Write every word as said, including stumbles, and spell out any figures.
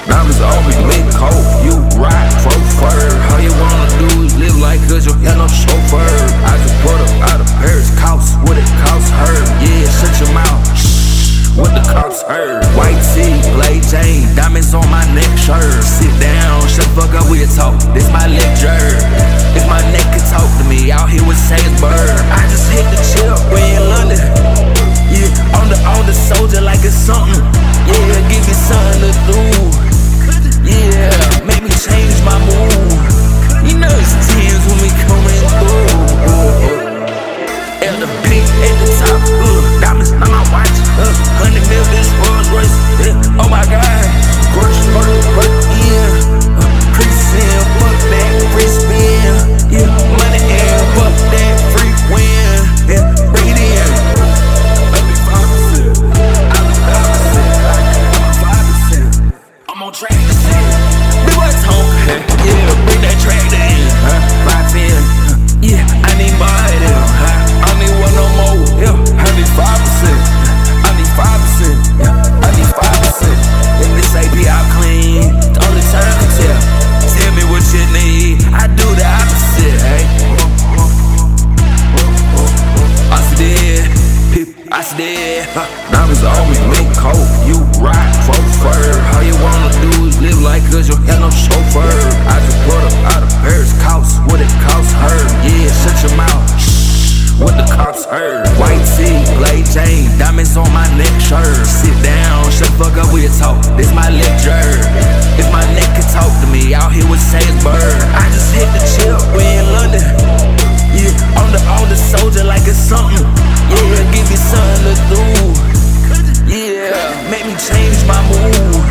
Diamonds on me, lit coat, you ride, chauffeur. All you wanna do is live like cause you got no chauffeur. I just put up out of Paris, cost what it cost her. Yeah, shut your mouth, shh, what the cops heard. White tee, play Jane, diamonds on my neck shirt. Sit down, shut the fuck up, we'll talk, this my lecture. If my neck could talk to me, out here with Sainsbury. I just hit the chip, we in London. Yeah, on the, on the soldier like it's something. Yeah, give me something to do. Yeah, make me change my mood. You know it's tears when we coming through. At the peak, at the top, uh, diamonds on my watch, uh, hundred mil this Rolls Royce, yeah, oh my God, crush, crush, crush, yeah, uh, pre-sin, fuck that, free spin, yeah, money and fuck that, free win, yeah, bring it in, let me five percent, I'm a five percent, I'm a five percent, I'm on track to shit, big boy talk, yeah, bring that tractor in, huh, five ten, yeah, I need more of them, huh? I need one no more, yeah, I need five percent, I need five percent, yeah, I need five percent. If this A P out clean, the only time to tell, tell me what you need, I do the opposite, hey. I said, people, I said, huh. Diamonds on me, lit coat, you ride, chauffeur. All you wanna do is live like cause you got no chauffeur. I just put up out of Paris, cost what it cost her. Yeah, shut your mouth, shh, what the cops heard. White tee, play Jane, diamonds on my neck shirt. Sit down, shut the fuck up, we'll talk, this my lecture. If my neck could talk to me, out here with Sainsbury. I just hit the chip, we in London. Yeah, on the, on the soldier like it's something. Yeah, give me something to do. Yeah, make me change my mood.